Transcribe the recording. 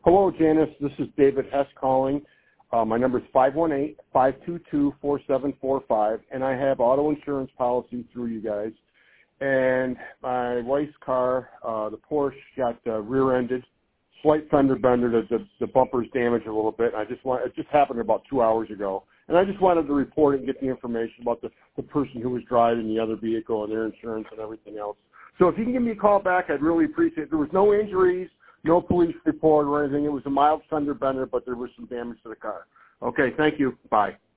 Hello, Janice. This is David Hess calling. My number is 518-522-4745, and I have auto insurance policy through you guys. And my wife's car, the Porsche, got rear-ended, slight fender bender. The bumper's damaged a little bit. And it just happened about 2 hours ago. And I just wanted to report it and get the information about the person who was driving the other vehicle and their insurance and everything else. So if you can give me a call back, I'd really appreciate it. There was no injuries, no police report or anything. It was a mild fender bender, but there was some damage to the car. Okay, thank you. Bye.